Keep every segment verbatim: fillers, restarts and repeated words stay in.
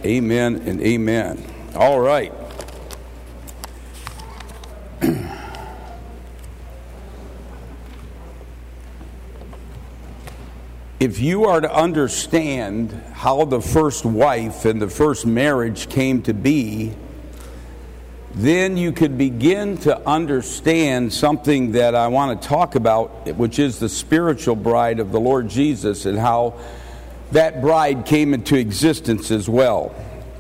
Amen and amen. All right. If you are to understand how the first wife and the first marriage came to be, then you could begin to understand something that I want to talk about, which is the spiritual bride of the Lord Jesus and how that bride came into existence as well.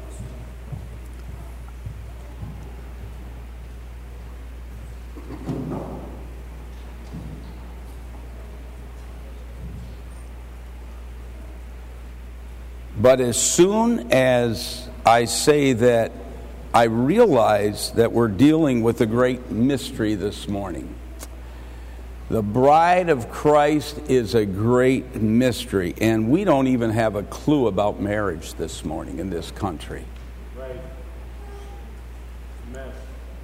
But as soon as I say that, I realize that we're dealing with a great mystery this morning. The bride of Christ is a great mystery, and we don't even have a clue about marriage this morning in this country. Right. Amen.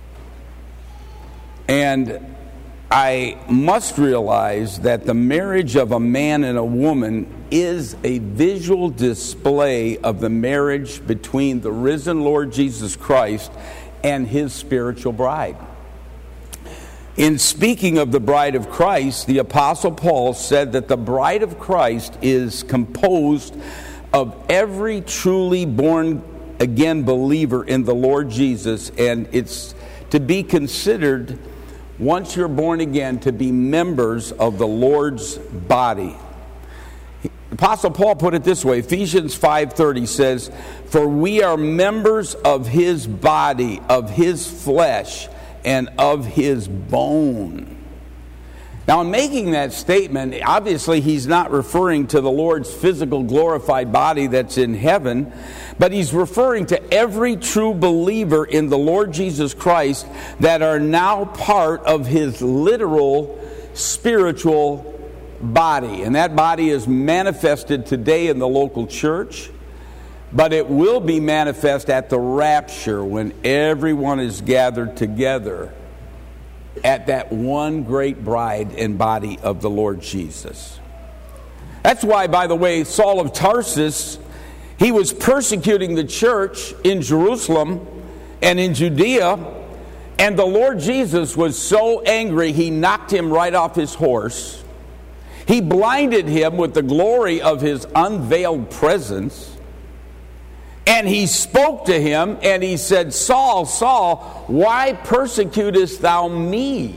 And I must realize that the marriage of a man and a woman is a visual display of the marriage between the risen Lord Jesus Christ and his spiritual bride. In speaking of the bride of Christ, the Apostle Paul said that the bride of Christ is composed of every truly born again believer in the Lord Jesus, and it's to be considered, once you're born again, to be members of the Lord's body. Apostle Paul put it this way, Ephesians five thirty says, "For we are members of his body, of his flesh, and of his bone." Now, in making that statement, obviously he's not referring to the Lord's physical glorified body that's in heaven, but he's referring to every true believer in the Lord Jesus Christ that are now part of his literal spiritual body. And that body is manifested today in the local church, but it will be manifest at the rapture when everyone is gathered together at that one great bride and body of the Lord Jesus. That's why, by the way, Saul of Tarsus, he was persecuting the church in Jerusalem and in Judea, and the Lord Jesus was so angry he knocked him right off his horse. He blinded him with the glory of his unveiled presence. And he spoke to him and he said, "Saul, Saul, why persecutest thou me?"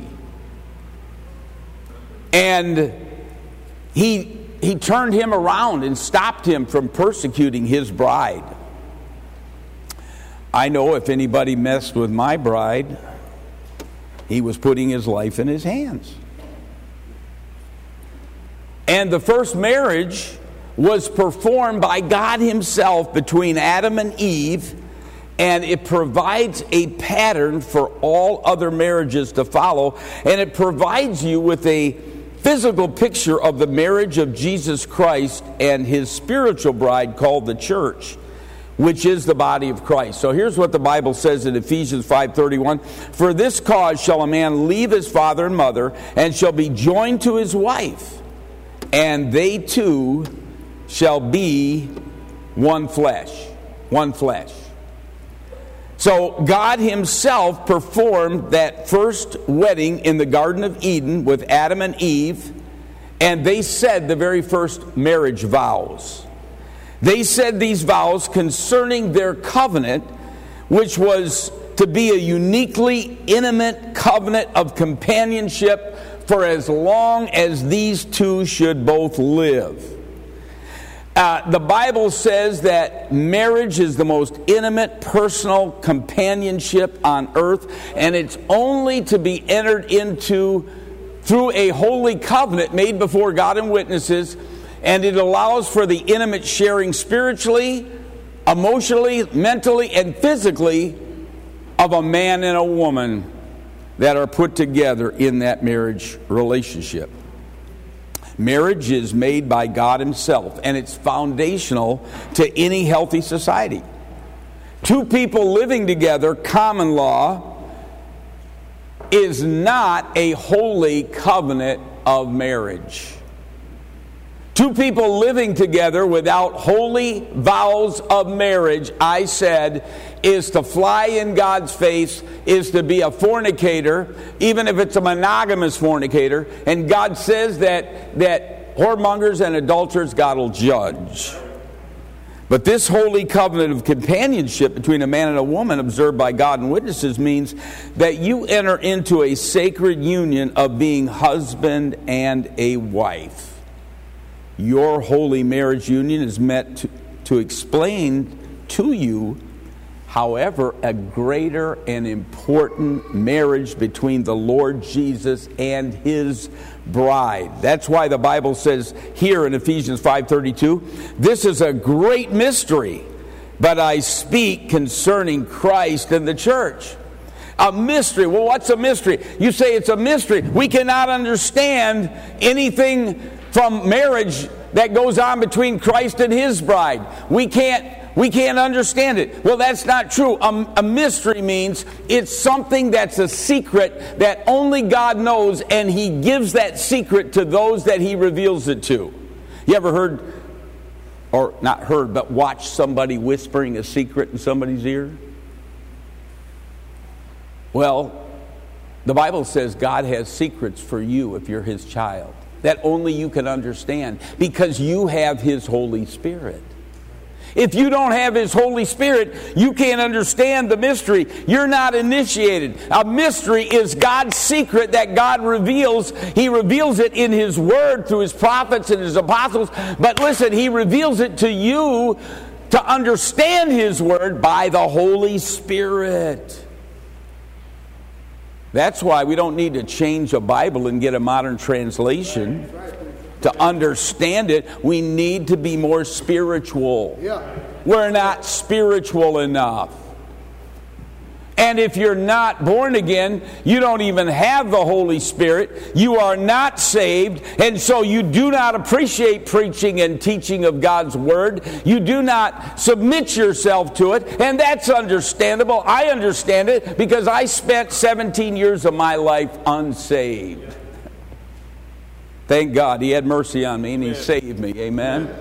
And he, he turned him around and stopped him from persecuting his bride. I know if anybody messed with my bride, he was putting his life in his hands. And the first marriage was performed by God himself between Adam and Eve, and it provides a pattern for all other marriages to follow, and it provides you with a physical picture of the marriage of Jesus Christ and his spiritual bride called the church, which is the body of Christ. So here's what the Bible says in Ephesians five thirty-one. "For this cause shall a man leave his father and mother, and shall be joined to his wife, and they two shall be one flesh." One flesh. So God himself performed that first wedding in the Garden of Eden with Adam and Eve, and they said the very first marriage vows. They said these vows concerning their covenant, which was to be a uniquely intimate covenant of companionship for as long as these two should both live. Uh, the Bible says that marriage is the most intimate, personal companionship on earth, and it's only to be entered into through a holy covenant made before God and witnesses, and it allows for the intimate sharing spiritually, emotionally, mentally, and physically of a man and a woman that are put together in that marriage relationship. Marriage is made by God himself, and it's foundational to any healthy society. Two people living together, common law, is not a holy covenant of marriage. Two people living together without holy vows of marriage, I said, is to fly in God's face, is to be a fornicator, even if it's a monogamous fornicator. And God says that, that whoremongers and adulterers God will judge. But this holy covenant of companionship between a man and a woman observed by God and witnesses means that you enter into a sacred union of being husband and a wife. Your holy marriage union is meant to, to explain to you, however, a greater and important marriage between the Lord Jesus and His bride. That's why the Bible says here in Ephesians five thirty-two, this is a great mystery, but I speak concerning Christ and the church. A mystery. Well, what's a mystery? You say it's a mystery. We cannot understand anything from marriage that goes on between Christ and His bride. We can't We can't understand it. Well, that's not true. A, a mystery means it's something that's a secret that only God knows, and He gives that secret to those that He reveals it to. You ever heard, or not heard, but watched somebody whispering a secret in somebody's ear? Well, the Bible says God has secrets for you if you're His child that only you can understand because you have His Holy Spirit. If you don't have His Holy Spirit, you can't understand the mystery. You're not initiated. A mystery is God's secret that God reveals. He reveals it in His Word through His prophets and His apostles. But listen, He reveals it to you to understand His Word by the Holy Spirit. That's why we don't need to change a Bible and get a modern translation to understand it. We need to be more spiritual. We're not spiritual enough. And if you're not born again, you don't even have the Holy Spirit. You are not saved. And so you do not appreciate preaching and teaching of God's Word. You do not submit yourself to it. And that's understandable. I understand it because I spent seventeen years of my life unsaved. Thank God He had mercy on me and He saved me. Amen.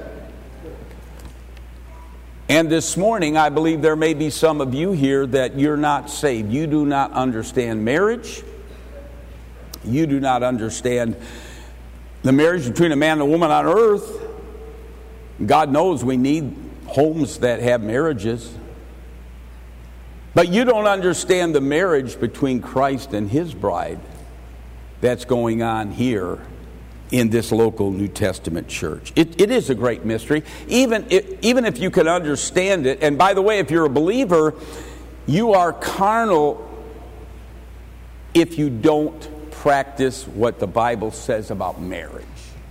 And this morning, I believe there may be some of you here that you're not saved. You do not understand marriage. You do not understand the marriage between a man and a woman on earth. God knows we need homes that have marriages. But you don't understand the marriage between Christ and His bride that's going on here in this local New Testament church. It, it is a great mystery. Even if, even if you can understand it, and by the way, if you're a believer, you are carnal if you don't practice what the Bible says about marriage.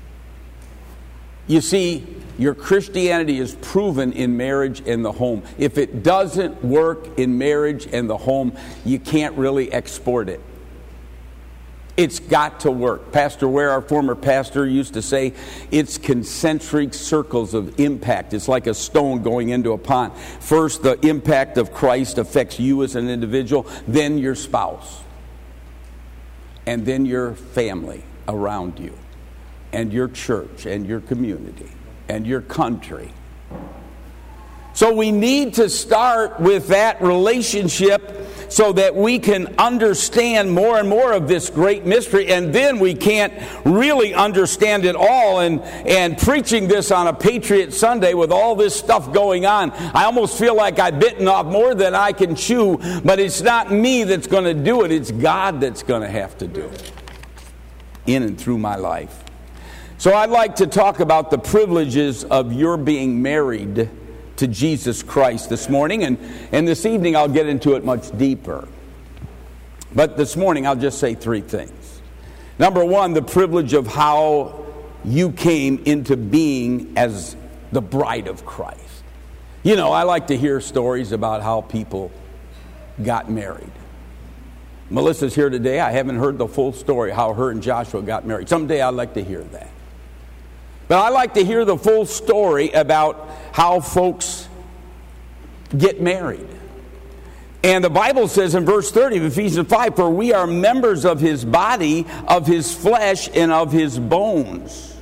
You see, your Christianity is proven in marriage and the home. If it doesn't work in marriage and the home, you can't really export it. It's got to work. Pastor Ware, our former pastor, used to say, it's concentric circles of impact. It's like a stone going into a pond. First, the impact of Christ affects you as an individual, then your spouse, and then your family around you, and your church, and your community, and your country. So we need to start with that relationship so that we can understand more and more of this great mystery, and then we can't really understand it all. And, and preaching this on a Patriot Sunday with all this stuff going on, I almost feel like I've bitten off more than I can chew, but it's not me that's going to do it. It's God that's going to have to do it in and through my life. So I'd like to talk about the privileges of your being married to Jesus Christ this morning, and, and this evening I'll get into it much deeper. But this morning I'll just say three things. Number one, the privilege of how you came into being as the bride of Christ. You know, I like to hear stories about how people got married. Melissa's here today. I haven't heard the full story how her and Joshua got married. Someday I'd like to hear that. But I like to hear the full story about how folks get married. And the Bible says in verse thirty of Ephesians five, for we are members of His body, of His flesh, and of His bones.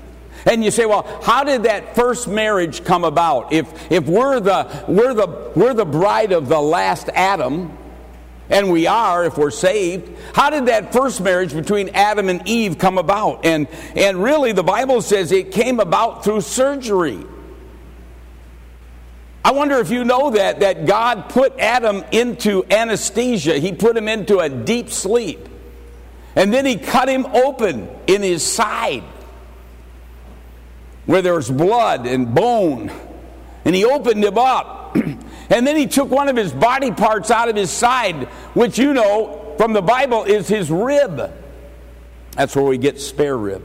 And you say, well, how did that first marriage come about? If if we're the we're the we're the bride of the last Adam, and we are if we're saved, how did that first marriage between Adam and Eve come about? And and really the Bible says it came about through surgery. I wonder if you know that, that God put Adam into anesthesia. He put him into a deep sleep. And then he cut him open in his side, where there was blood and bone. And he opened him up. And then he took one of his body parts out of his side, which you know from the Bible is his rib. That's where we get spare rib.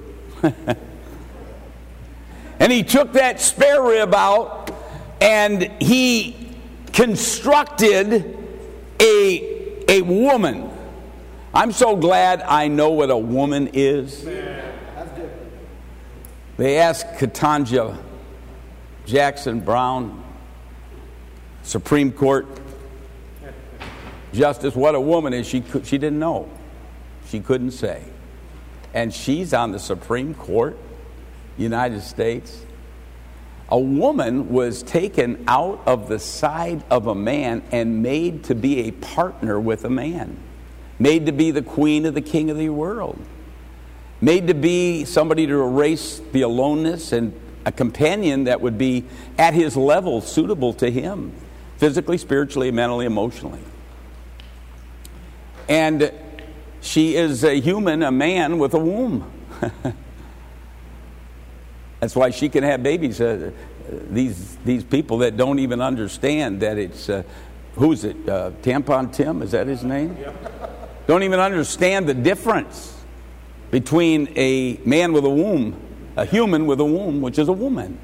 And he took that spare rib out, and he constructed a, a woman. I'm so glad I know what a woman is. They asked Ketanji Jackson Brown, Supreme Court Justice, what a woman is. She could, she didn't know. She couldn't say. And she's on the Supreme Court, United States. A woman was taken out of the side of a man and made to be a partner with a man. Made to be the queen of the king of the world. Made to be somebody to erase the aloneness, and a companion that would be at his level, suitable to him. Physically, spiritually, mentally, emotionally. And she is a human, a man with a womb. That's why she can have babies. Uh, these these people that don't even understand that it's, uh, who's it, uh, Tampon Tim, is that his name? Yep. Don't even understand the difference between a man with a womb, a human with a womb, which is a woman.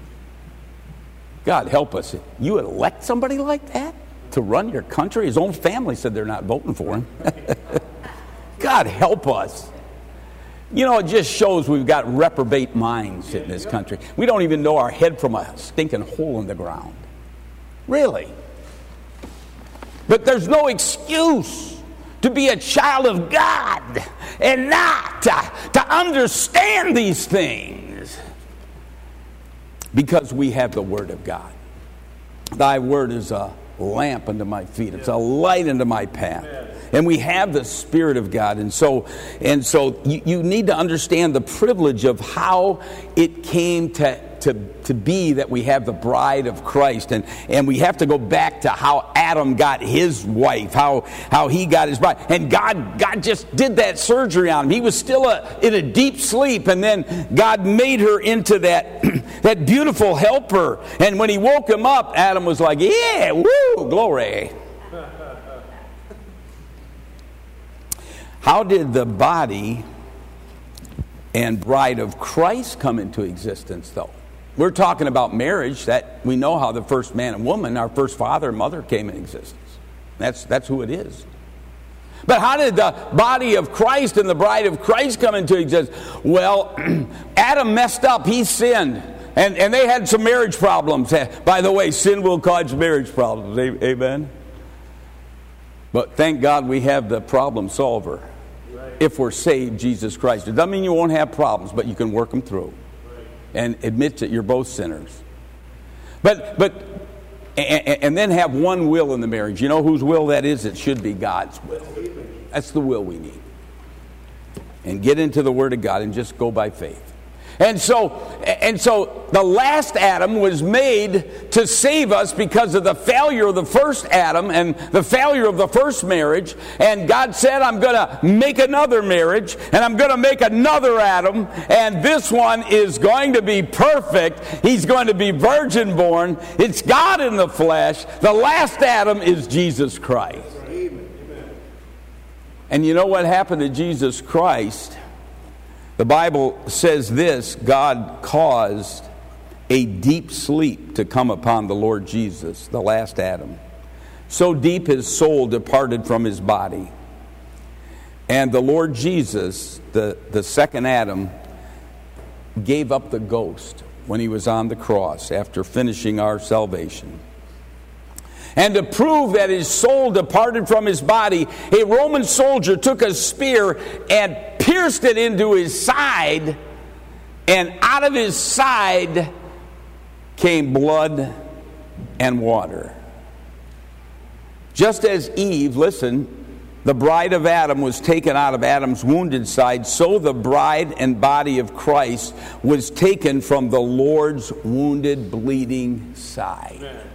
God help us. You elect somebody like that to run your country? His own family said they're not voting for him. God help us. You know, it just shows we've got reprobate minds in this country. We don't even know our head from a stinking hole in the ground. Really. But there's no excuse to be a child of God and not to, to understand these things, because we have the Word of God. Thy Word is a lamp unto my feet. It's a light unto my path. And we have the Spirit of God. And so and so you, you need to understand the privilege of how it came to, to, to be that we have the bride of Christ. And, and we have to go back to how Adam got his wife, how, how he got his bride. And God, God just did that surgery on him. He was still a, in a deep sleep. And then God made her into that, that beautiful helper. And when he woke him up, Adam was like, yeah, woo, glory. How did the body and bride of Christ come into existence, though? We're talking about marriage. That we know how the first man and woman, our first father and mother, came in existence. That's, that's who it is. But how did the body of Christ and the bride of Christ come into existence? Well, Adam messed up. He sinned. And, and they had some marriage problems. By the way, sin will cause marriage problems. Amen? But thank God we have the problem solver. If we're saved, Jesus Christ. It doesn't mean you won't have problems, but you can work them through. And admit that you're both sinners. But, but and, and then have one will in the marriage. You know whose will that is? It should be God's will. That's the will we need. And get into the Word of God and just go by faith. And so, and so the last Adam was made to save us because of the failure of the first Adam and the failure of the first marriage. And God said, I'm going to make another marriage, and I'm going to make another Adam, and this one is going to be perfect. He's going to be virgin born. It's God in the flesh. The last Adam is Jesus Christ. And you know what happened to Jesus Christ? The Bible says this: God caused a deep sleep to come upon the Lord Jesus, the last Adam. So deep his soul departed from his body. And the Lord Jesus, the, the second Adam, gave up the ghost when he was on the cross after finishing our salvation. And to prove that his soul departed from his body, a Roman soldier took a spear and pierced it into his side and out of his side came blood and water. Just as Eve, listen, the bride of Adam was taken out of Adam's wounded side, so the bride and body of Christ was taken from the Lord's wounded, bleeding side. Amen.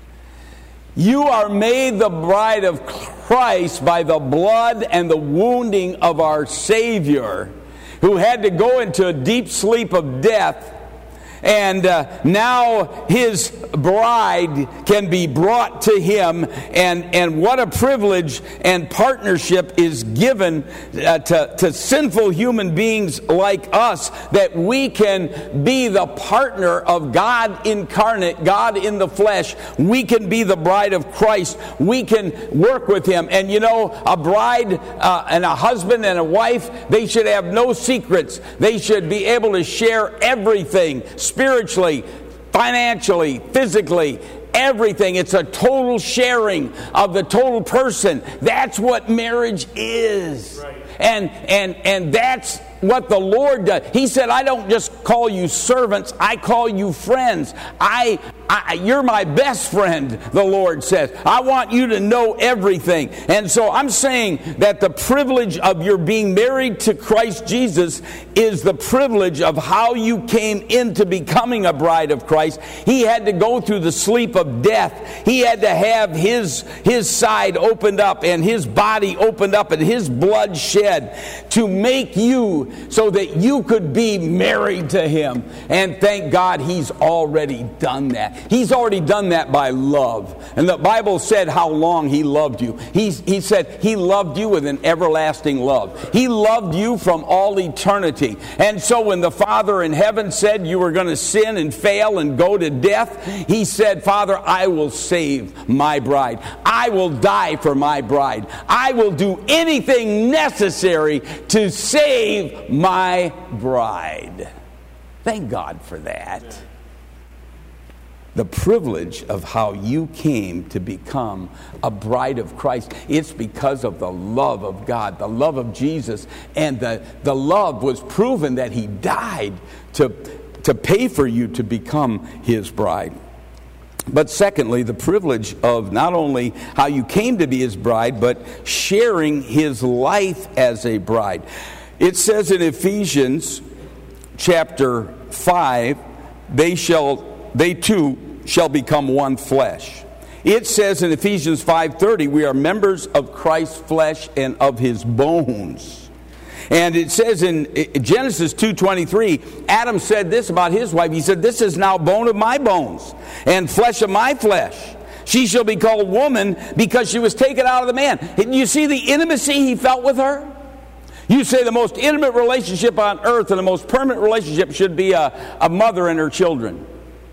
You are made the bride of Christ by the blood and the wounding of our Savior, who had to go into a deep sleep of death. And uh, now his bride can be brought to him, and, and what a privilege and partnership is given uh, to, to sinful human beings like us, that we can be the partner of God incarnate, God in the flesh. We can be the bride of Christ. We can work with him. And you know, a bride uh, and a husband and a wife, they should have no secrets. They should be able to share everything. Spiritually, financially, physically, everything. It's a total sharing of the total person. That's what marriage is. Right. And and and that's what the Lord does. He said, I don't just call you servants, I call you friends. I, I you're my best friend, the Lord says. I want you to know everything. And so I'm saying that the privilege of your being married to Christ Jesus is the privilege of how you came into becoming a bride of Christ. He had to go through the sleep of death. He had to have his, his side opened up and his body opened up and his blood shed to make you so that you could be married to him. And thank God he's already done that. He's already done that by love. And the Bible said how long he loved you. He's, he said he loved you with an everlasting love. He loved you from all eternity. And so when the Father in heaven said you were going to sin and fail and go to death, he said, Father, I will save my bride. I will die for my bride. I will do anything necessary to save my bride. Thank God for that. The privilege of how you came to become a bride of Christ, it's because of the love of God, the love of Jesus. And the, the love was proven that he died to, to pay for you to become his bride. But secondly, the privilege of not only how you came to be his bride, but sharing his life as a bride. It says in Ephesians chapter five, they shall, they too shall become one flesh. It says in Ephesians five thirty, we are members of Christ's flesh and of his bones. And it says in Genesis two twenty-three, Adam said this about his wife. He said, this is now bone of my bones and flesh of my flesh. She shall be called woman because she was taken out of the man. You see the intimacy he felt with her? You say the most intimate relationship on earth and the most permanent relationship should be a, a mother and her children.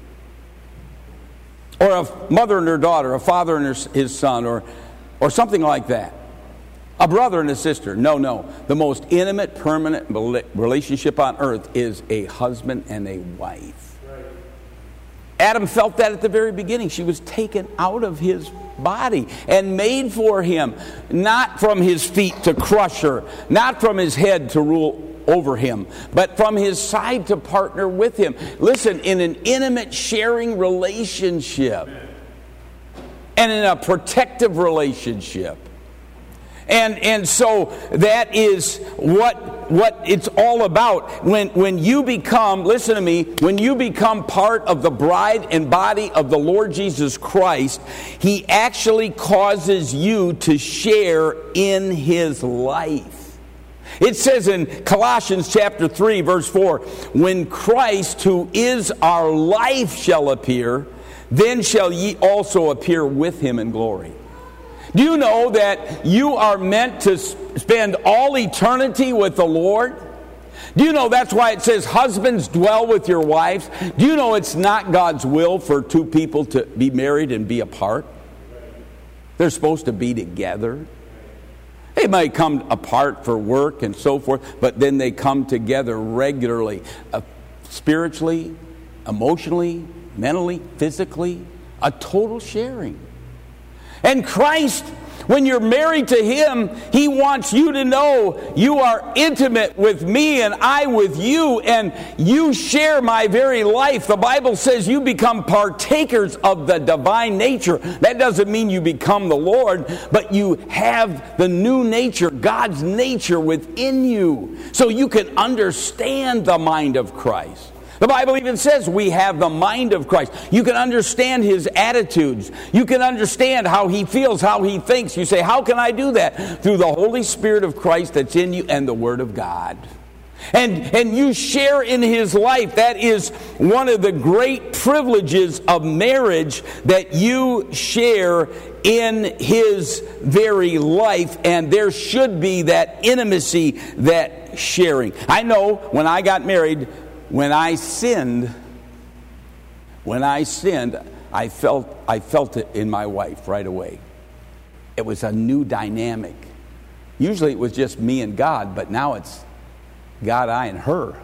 Or a mother and her daughter, a father and her, his son, or, or something like that. A brother and a sister. No, no. The most intimate, permanent relationship on earth is a husband and a wife. Right. Adam felt that at the very beginning. She was taken out of his body and made for him, not from his feet to crush her, not from his head to rule over him, but from his side to partner with him. Listen, in an intimate sharing relationship and in a protective relationship. And and so that is what what it's all about. When when you become, listen to me, when you become part of the bride and body of the Lord Jesus Christ, he actually causes you to share in his life. It says in Colossians chapter three, verse four, when Christ, who is our life, shall appear, then shall ye also appear with him in glory. Do you know that you are meant to spend all eternity with the Lord? Do you know that's why it says husbands dwell with your wives? Do you know it's not God's will for two people to be married and be apart? They're supposed to be together. They might come apart for work and so forth, but then they come together regularly, uh, spiritually, emotionally, mentally, physically, a total sharing. And Christ When you're married to Him, He wants you to know you are intimate with me and I with you, and you share my very life. The Bible says you become partakers of the divine nature. That doesn't mean you become the Lord, but you have the new nature, God's nature within you, so you can understand the mind of Christ. The Bible even says we have the mind of Christ. You can understand His attitudes. You can understand how He feels, how He thinks. You say, how can I do that? Through the Holy Spirit of Christ that's in you and the Word of God. And, and you share in His life. That is one of the great privileges of marriage, that you share in His very life. And there should be that intimacy, that sharing. I know when I got married, When I sinned, when I sinned, I felt I felt it in my wife right away. It was a new dynamic. Usually it was just me and God, but now it's God, I, and her.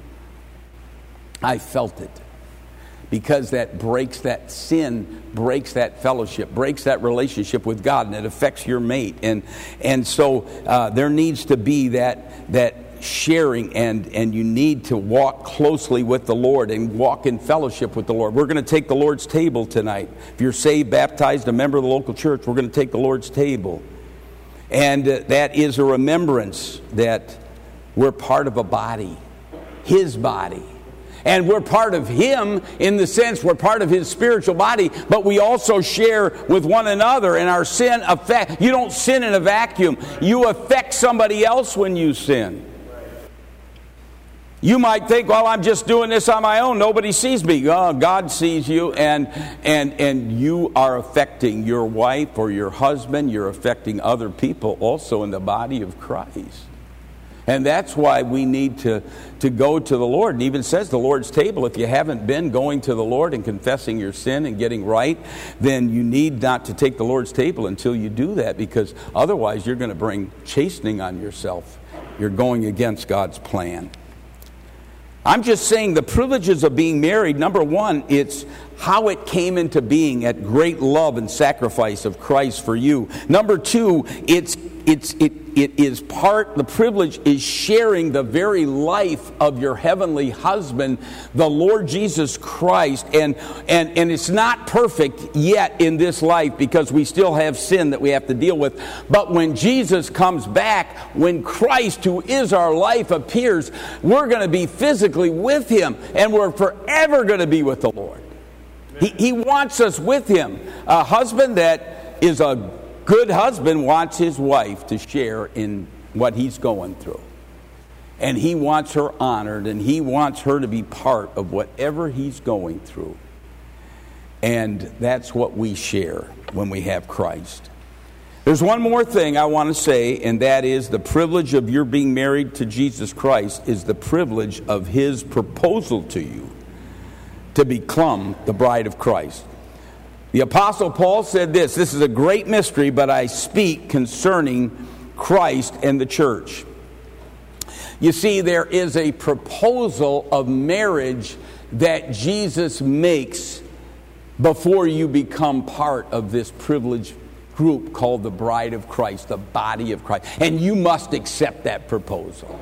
I felt it. Because that breaks that sin, breaks that fellowship, breaks that relationship with God, and it affects your mate. And and so uh, there needs to be that that sharing, and and you need to walk closely with the Lord and walk in fellowship with the Lord. We're going to take the Lord's table tonight. If you're saved, baptized, a member of the local church, we're going to take the Lord's table. And uh, that is a remembrance that we're part of a body, His body. And we're part of Him in the sense we're part of His spiritual body, but we also share with one another, and our sin affect. You don't sin in a vacuum. You affect somebody else when you sin. You might think, well, I'm just doing this on my own. Nobody sees me. Oh, God sees you, and and and you are affecting your wife or your husband. You're affecting other people also in the body of Christ. And that's why we need to, to go to the Lord. And even says the Lord's table, if you haven't been going to the Lord and confessing your sin and getting right, then you need not to take the Lord's table until you do that, because otherwise you're going to bring chastening on yourself. You're going against God's plan. I'm just saying the privileges of being married. Number one, it's how it came into being at great love and sacrifice of Christ for you. Number two, it's it's it it is part, the privilege is sharing the very life of your heavenly husband, the Lord Jesus Christ. And and and it's not perfect yet in this life, because we still have sin that we have to deal with. But when Jesus comes back, when Christ, who is our life, appears, we're going to be physically with Him, and we're forever going to be with the Lord. He, he wants us with Him. A husband that is a good husband wants his wife to share in what he's going through. And he wants her honored, and he wants her to be part of whatever he's going through. And that's what we share when we have Christ. There's one more thing I want to say, and that is the privilege of your being married to Jesus Christ is the privilege of His proposal to you to become the bride of Christ. The Apostle Paul said this, this is a great mystery, but I speak concerning Christ and the church. You see, there is a proposal of marriage that Jesus makes before you become part of this privileged group called the bride of Christ, the body of Christ. And you must accept that proposal.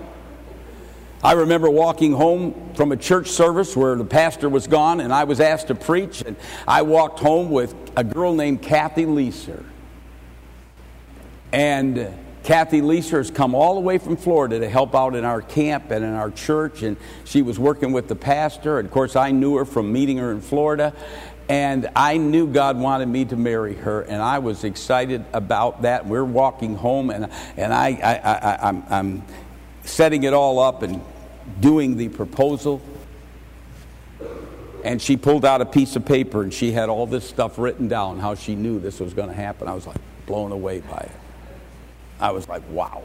I remember walking home from a church service where the pastor was gone, and I was asked to preach, and I walked home with a girl named Kathy Leeser. And Kathy Leeser has come all the way from Florida to help out in our camp and in our church, and she was working with the pastor. And of course, I knew her from meeting her in Florida, and I knew God wanted me to marry her, and I was excited about that. We're walking home, and and I, I, I I'm, I'm setting it all up and doing the proposal. And she pulled out a piece of paper, and she had all this stuff written down, how she knew this was going to happen. I was like blown away by it. I was like, wow.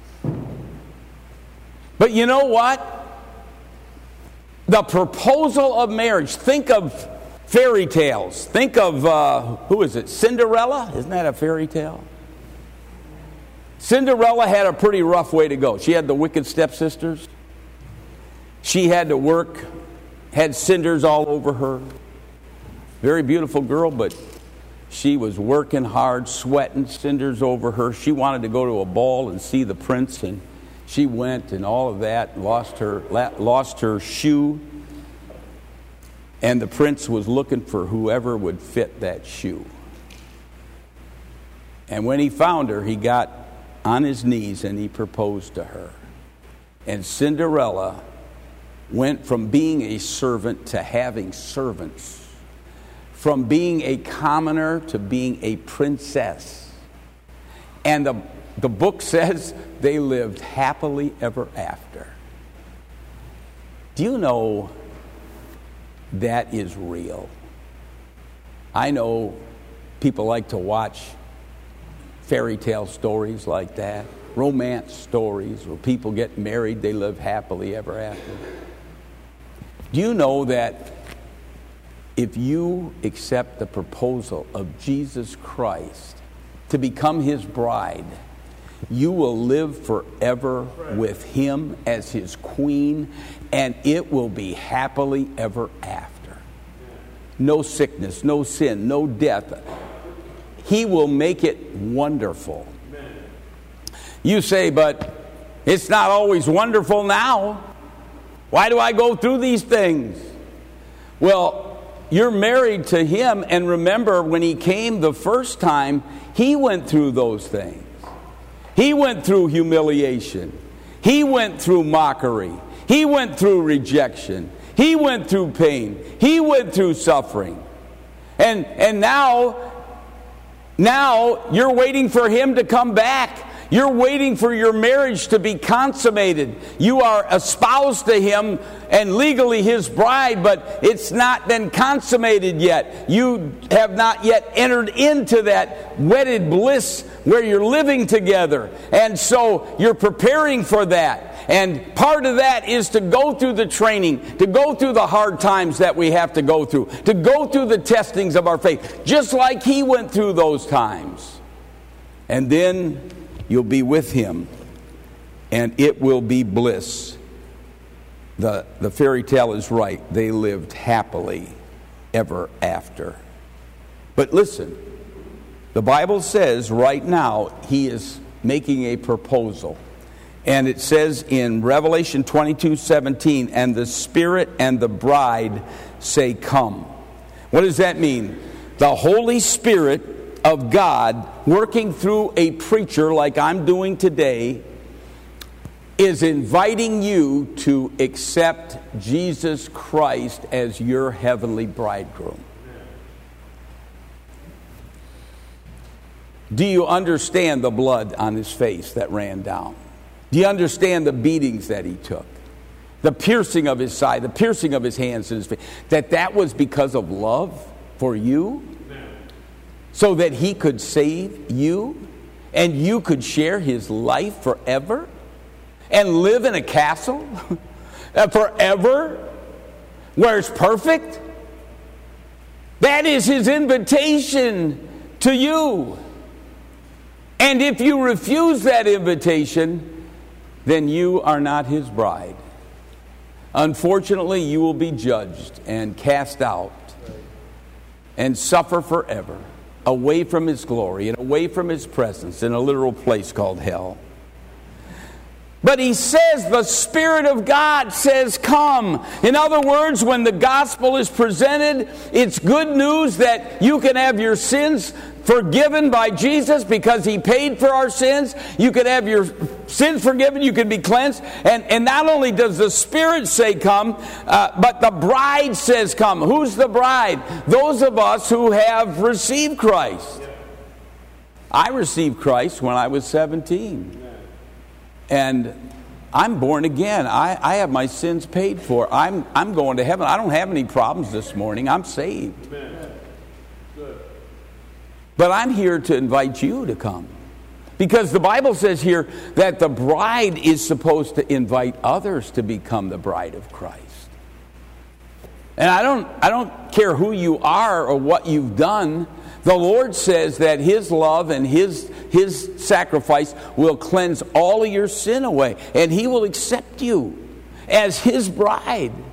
But you know what? The proposal of marriage. Think of fairy tales. Think of, uh, who is it? Cinderella? Isn't that a fairy tale? Cinderella had a pretty rough way to go. She had the wicked stepsisters. She had to work, had cinders all over her. Very beautiful girl, but She was working hard, sweating, cinders over her. She wanted to go to a ball and see the prince, and she went and all of that, lost her, lost her shoe. And the prince was looking for whoever would fit that shoe. And when he found her, he got on his knees and he proposed to her. And Cinderella went from being a servant to having servants. From being a commoner to being a princess. And the, the book says they lived happily ever after. Do you know that is real? I know people like to watch fairy tale stories like that, romance stories where people get married, they live happily ever after. Do you know that if you accept the proposal of Jesus Christ to become his bride, you will live forever with him as his queen, and it will be happily ever after. No sickness, no sin, no death. He will make it wonderful. You say, but it's not always wonderful now. Why do I go through these things? Well, you're married to him, and remember when he came the first time, he went through those things. He went through humiliation. He went through mockery. He went through rejection. He went through pain. He went through suffering. And and now, now you're waiting for him to come back. You're waiting for your marriage to be consummated. You are espoused to him and legally his bride, but it's not been consummated yet. You have not yet entered into that wedded bliss where you're living together. And so you're preparing for that. And part of that is to go through the training, to go through the hard times that we have to go through, to go through the testings of our faith, just like he went through those times. And then you'll be with him, and it will be bliss. The, the fairy tale is right. They lived happily ever after. But listen, the Bible says right now he is making a proposal. And it says in Revelation twenty-two seventeen, and the Spirit and the bride say, come. What does that mean? The Holy Spirit of God working through a preacher like I'm doing today is inviting you to accept Jesus Christ as your heavenly bridegroom. Do you understand the blood on his face that ran down? Do you understand the beatings that he took? The piercing of his side, the piercing of his hands and his face. That that was because of love for you? So that he could save you and you could share his life forever and live in a castle forever where it's perfect? That is his invitation to you. And if you refuse that invitation, then you are not his bride. Unfortunately, you will be judged and cast out and suffer forever, away from his glory and away from his presence in a literal place called hell. But he says the Spirit of God says come. In other words, when the gospel is presented, it's good news that you can have your sins forgiven by Jesus because he paid for our sins. You can have your sins forgiven. You can be cleansed. And, and not only does the Spirit say come, uh, but the bride says come. Who's the bride? Those of us who have received Christ. I received Christ when I was seventeen. And I'm born again. I, I have my sins paid for. I'm, I'm going to heaven. I don't have any problems this morning. I'm saved. Amen. Good. But I'm here to invite you to come. Because the Bible says here that the bride is supposed to invite others to become the bride of Christ. And I don't, I don't care who you are or what you've done. The Lord says that his love and his, his sacrifice will cleanse all of your sin away. And he will accept you as his bride.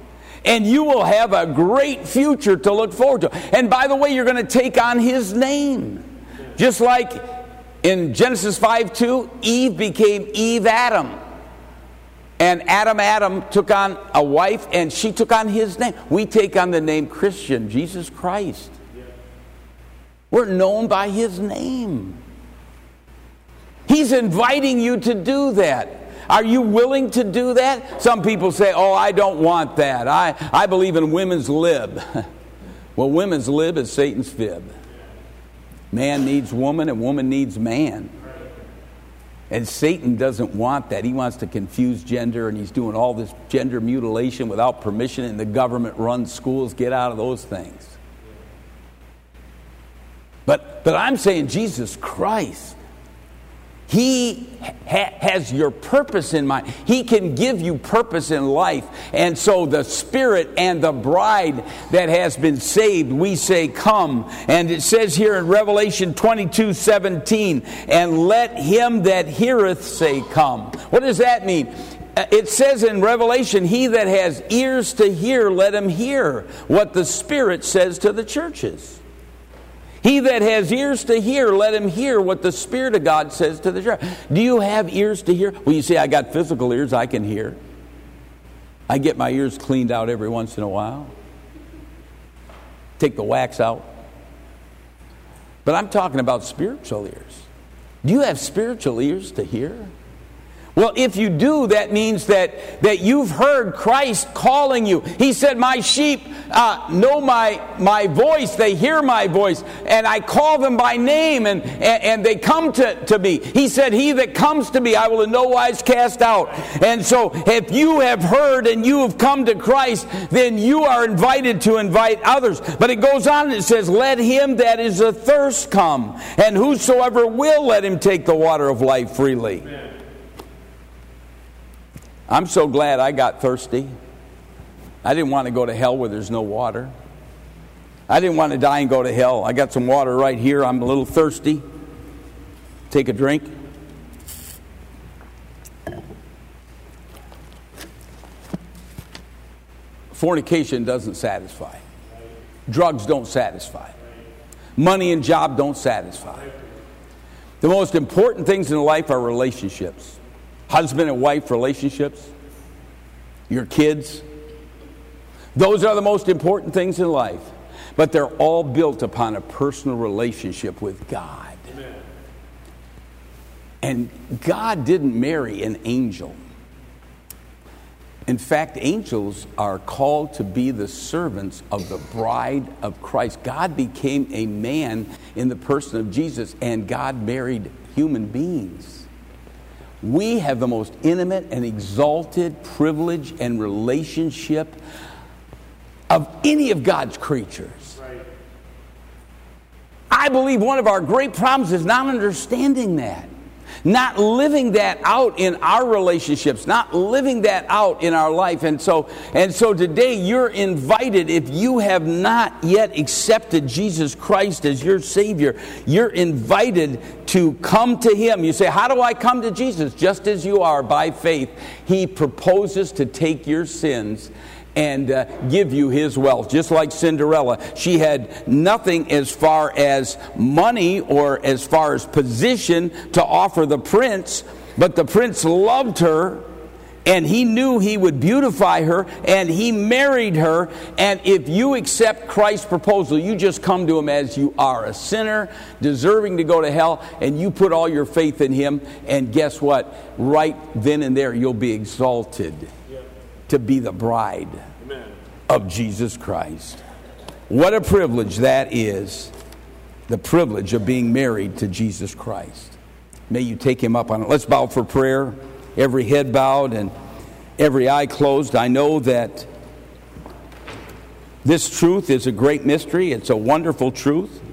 And you will have a great future to look forward to. And by the way, you're going to take on his name. Just like in Genesis five two, Eve became Eve Adam. And Adam Adam took on a wife, and she took on his name. We take on the name Christian, Jesus Christ. We're known by his name. He's inviting you to do that. Are you willing to do that? Some people say, oh, I don't want that. I, I believe in women's lib. Well, women's lib is Satan's fib. Man needs woman and woman needs man. And Satan doesn't want that. He wants to confuse gender, and he's doing all this gender mutilation without permission, and the government runs schools. Get out of those things. But, but I'm saying Jesus Christ. He ha- has your purpose in mind. He can give you purpose in life. And so the Spirit and the bride that has been saved, we say, come. And it says here in Revelation twenty-two seventeen, and let him that heareth say, come. What does that mean? It says in Revelation, he that has ears to hear, let him hear what the Spirit says to the churches. He that has ears to hear, let him hear what the Spirit of God says to the church. Do you have ears to hear? Well, you say, I got physical ears, I can hear. I get my ears cleaned out every once in a while. Take the wax out. But I'm talking about spiritual ears. Do you have spiritual ears to hear? Well, if you do, that means that, that you've heard Christ calling you. He said, my sheep uh, know my, my voice. They hear my voice. And I call them by name, and, and, and they come to, to me. He said, he that comes to me, I will in no wise cast out. And so if you have heard and you have come to Christ, then you are invited to invite others. But it goes on and it says, let him that is athirst come. And whosoever will, let him take the water of life freely. Amen. I'm so glad I got thirsty. I didn't want to go to hell where there's no water. I didn't want to die and go to hell. I got some water right here. I'm a little thirsty. Take a drink. Fornication doesn't satisfy. Drugs don't satisfy. Money and job don't satisfy. The most important things in life are relationships. Husband and wife relationships, your kids. Those are the most important things in life. But they're all built upon a personal relationship with God. Amen. And God didn't marry an angel. In fact, angels are called to be the servants of the bride of Christ. God became a man in the person of Jesus, and God married human beings. We have the most intimate and exalted privilege and relationship of any of God's creatures. Right. I believe one of our great problems is not understanding that. Not living that out in our relationships, not living that out in our life. And so, and so today you're invited, if you have not yet accepted Jesus Christ as your Savior, you're invited to come to Him. You say, how do I come to Jesus? Just as you are, by faith. He proposes to take your sins and uh, give you His wealth. Just like Cinderella. She had nothing as far as money or as far as position to offer the prince, but the prince loved her, and he knew he would beautify her, and he married her. And if you accept Christ's proposal, you just come to Him as you are, a sinner, deserving to go to hell, and you put all your faith in Him, and guess what? Right then and there, you'll be exalted to be the bride Amen. Of Jesus Christ. What a privilege that is, the privilege of being married to Jesus Christ. May you take Him up on it. Let's bow for prayer. Every head bowed and every eye closed. I know that this truth is a great mystery. It's a wonderful truth.